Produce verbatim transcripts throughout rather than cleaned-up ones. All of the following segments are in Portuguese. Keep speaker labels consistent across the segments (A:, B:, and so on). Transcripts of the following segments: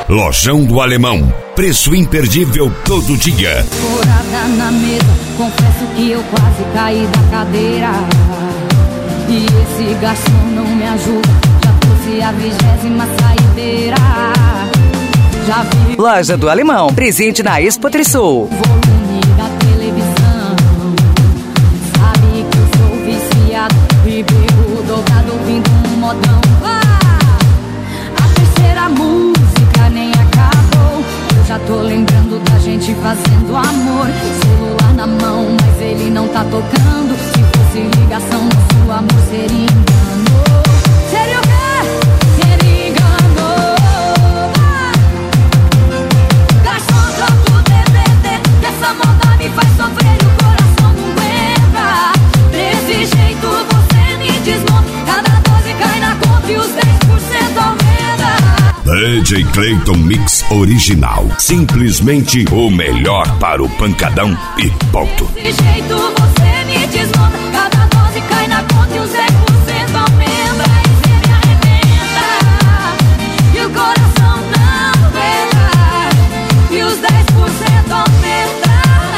A: Lojão do Alemão, preço imperdível todo dia.
B: Corada na mesa, confesso que eu quase caí da cadeira. E esse garçom não me ajuda, já trouxe a vigésima saideira. Já vi
C: Loja do Alemão, presente na Expo Trisul.
B: volume da televisão. Sabe que eu sou viciado e bebo dobrado ouvindo um modão. Ah! A terceira música nem acabou, eu já tô lembrando da gente fazendo amor. Celular na mão, mas ele não tá tocando. Se fosse ligação, nosso amor seria engano. Seria o quê? Seria engano. Ah! Garçom, troca o D V D, que essa moda me faz sofrer e o coração não aguenta. Desse jeito você me desmonta, cada doze cai na conta e os dez por cento aumenta.
A: D J Clayton Mix Original. Simplesmente o melhor para o pancadão e ponto.
B: Desse jeito você me desmonta, cada doze cai na conta e os dez por cento aumenta. E você me arrebenta, e o coração não aguenta, e os dez por cento aumenta.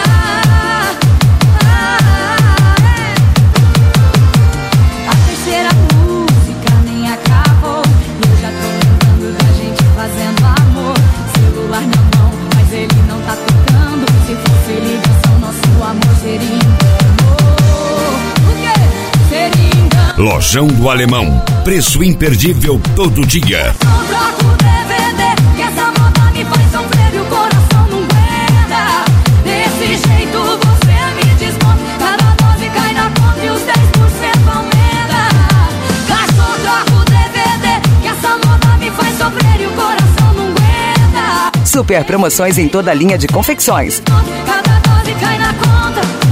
B: A terceira música nem acabou, e eu já tô lembrando da gente fazendo amor. Celular na mão, mas ele não tá tocando. Se fosse ligação, nosso amor seria engano. O quê? Seria engano.
A: Lojão do Alemão, preço imperdível todo dia.
B: Não troca o D V D, que essa moda me faz sofrer e o coração não aguenta. Desse jeito você me desmonta, cada doze cai na conta e os dez por cento aumenta. Garçom, troca o D V D, que essa moda me faz sofrer e o coração não aguenta.
C: Super promoções em toda a linha de confecções.
B: Cada doze cai na conta